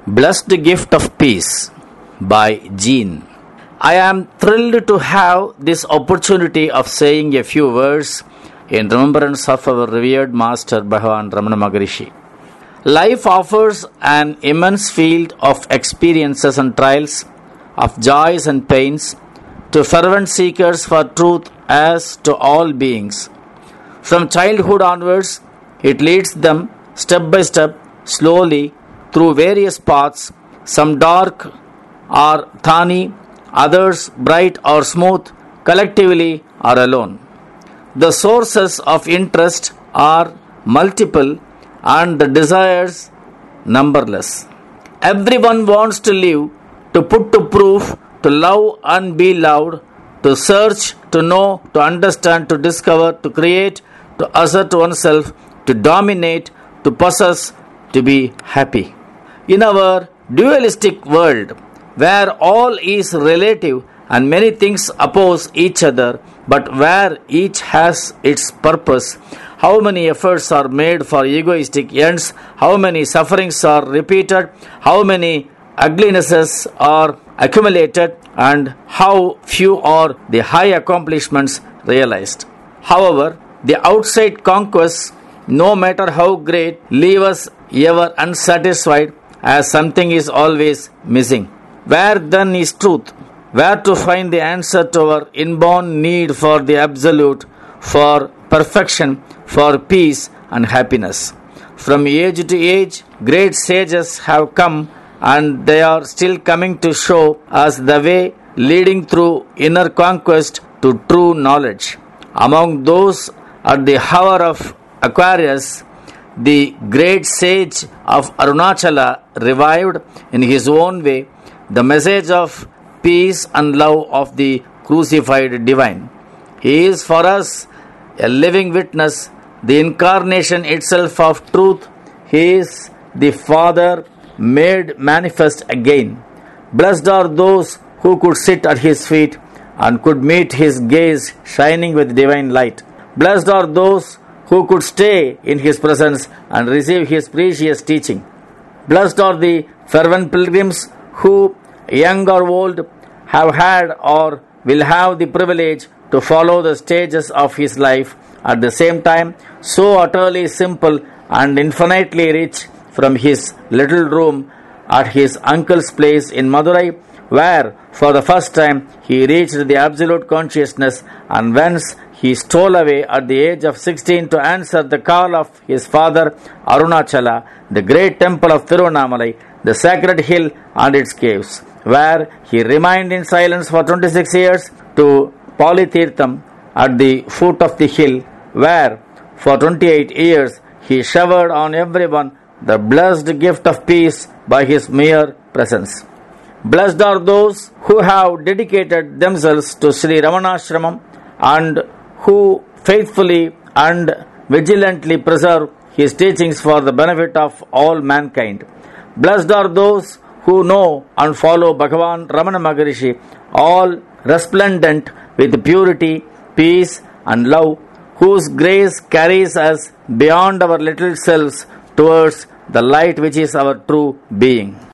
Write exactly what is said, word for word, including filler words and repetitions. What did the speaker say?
Blessed Gift of Peace by Jean. I am thrilled to have this opportunity of saying a few words in remembrance of our revered Master Bhagavan Ramana Maharishi. Life offers an immense field of experiences and trials, of joys and pains, to fervent seekers for truth as to all beings. From childhood onwards, it leads them step by step, slowly, through various paths, some dark or thorny, others bright or smooth, collectively or alone. The sources of interest are multiple and the desires numberless. Everyone wants to live, to put to proof, to love and be loved, to search, to know, to understand, to discover, to create, to assert oneself, to dominate, to possess, to be happy. In our dualistic world, where all is relative and many things oppose each other, but where each has its purpose, how many efforts are made for egoistic ends, how many sufferings are repeated, how many uglinesses are accumulated, and how few are the high accomplishments realized. However, the outside conquests, no matter how great, leave us ever unsatisfied, as something is always missing. Where then is truth? Where to find the answer to our inborn need for the absolute, for perfection, for peace and happiness? From age to age, great sages have come, and they are still coming to show us the way leading through inner conquest to true knowledge. Among those at the hour of Aquarius, the great sage of Arunachala revived in his own way the message of peace and love of the crucified divine. He is for us a living witness, the incarnation itself of truth. He is the Father made manifest again. Blessed are those who could sit at his feet and could meet his gaze shining with divine light. Blessed are those who could stay in his presence and receive his precious teaching. Blessed are the fervent pilgrims who, young or old, have had or will have the privilege to follow the stages of his life, at the same time so utterly simple and infinitely rich, from his little room at his uncle's place in Madurai, where for the first time he reached the absolute consciousness, and whence he stole away at the age of sixteen to answer the call of his father Arunachala, the great temple of Tiruvannamalai, the sacred hill and its caves, where he remained in silence for twenty-six years, to Palitirtham at the foot of the hill, where for twenty-eight years he showered on everyone the blessed gift of peace by his mere presence. Blessed are those who have dedicated themselves to Sri Ramanashramam and who faithfully and vigilantly preserve his teachings for the benefit of all mankind. Blessed are those who know and follow Bhagavan Ramana Maharishi, all resplendent with purity, peace and love, whose grace carries us beyond our little selves towards the light which is our true being.